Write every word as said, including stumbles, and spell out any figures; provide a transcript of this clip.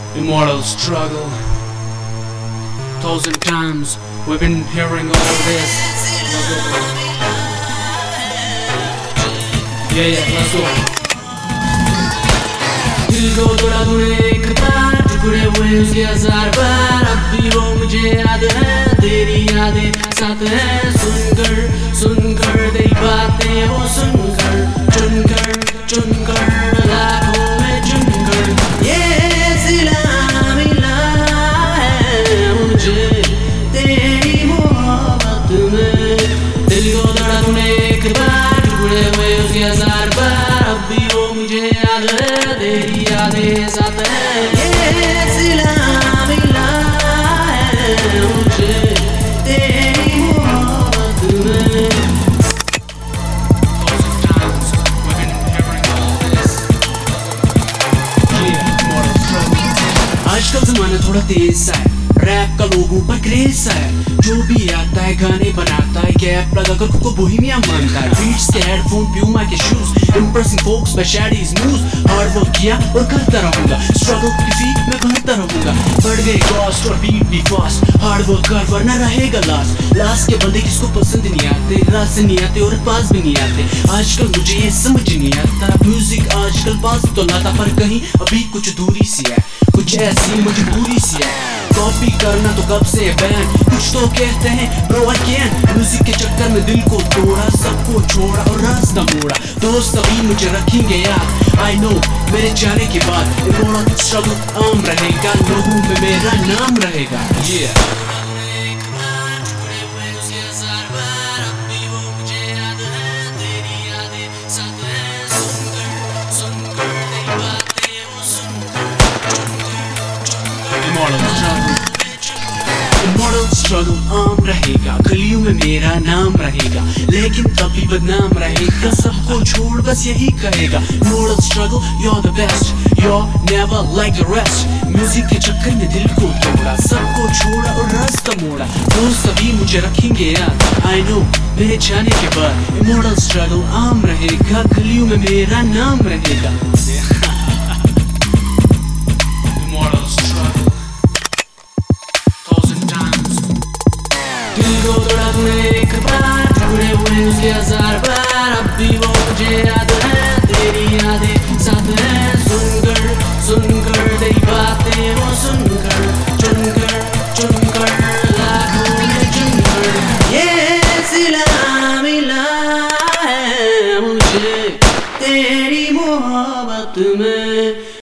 immortal struggle. Thousand times we've been hearing all this. Yeah, yeah, let's go. दिल को तोड़ा तूने एक बार, टुकड़े हुए उसके हजार बार, अब भी वो मुझे याद है, तेरी यादें साथ हैं। सुनकर सुनकर तेरी बातें वो सुनकर, चुनकर चुनकर लाखों में चुनकर, ये सिला मिला है मुझे तेरी मोहब्बत में। दिल को तोड़ा तूने एक बार, टुकड़े हुए उसके हजार बार, अब भी वो मुझे याद है, तेरी यादें साथ हैं। ये सिला मिला है मुझे तेरी मोहब्बत में। आजकल जमाना थोड़ा तेज सा है, रैप का लोगों पर क्रेज सा है, जो भी आता है गाने बनाता है, कैप लगाकर खुद को बोहेमिया मानता है। बीट्स के हेडफोन, प्यूमा के shoes, impressing folks by shady smooth. Hard work किया और करता रहूंगा, स्ट्रगल की फीक में भरता रहूंगा। बढ़ गए कॉस्ट और बीट भी फास्ट, हार्ड वर्क कर वरना रहेगा लास्ट। लास्ट के बंदे किसको पसंद नहीं आते, रात से नहीं आते और पास भी नहीं आते। आजकल मुझे ये समझ नहीं आता, म्यूजिक आजकल पास तो लाता, पर कहीं अभी कुछ दूरी सी है, कुछ ऐसी मजबूरी सी है। कॉपी करना तो कब से बैन, कुछ तो कहते हैं ब्रो आई कैन। म्यूजिक के चक्कर में दिल को तोड़ा, सबको छोड़ा और रास्ता मोड़ा। दोस्त अभी मुझे रखेंगे याद, आई नो मेरे जाने के बाद इमोरल स्ट्रगल आम रहेगा, लोगों में मेरा नाम रहेगा। yeah. इमोरल स्ट्रगल आम रहेगा, गलियों में मेरा नाम रहेगा, लेकिन तभी बदनाम रहेगा। सबको छोड़ बस यही कहेगा, immoral struggle you're the best, you're never like the rest। Music के चक्कर में दिल को तोड़ा, सबको छोड़ा और रास्ता मोड़ा। दोस्त सभी मुझे रखेंगे याद, आई नो मेरे जाने के बाद इमोरल स्ट्रगल आम रहेगा, गलियों में मेरा नाम रहेगा। दिल को तोड़ा तूने एक बार, टुकड़े हुए उसके हजार बार, अब भी वो मुझे याद है, तेरी यादें साथ हैं। सुनकर सुनकर तेरी बातें वो सुनकर, चुनकर चुनकर लाखों में चुनकर, ये सिला मिला है मुझे तेरी मोहब्बत में।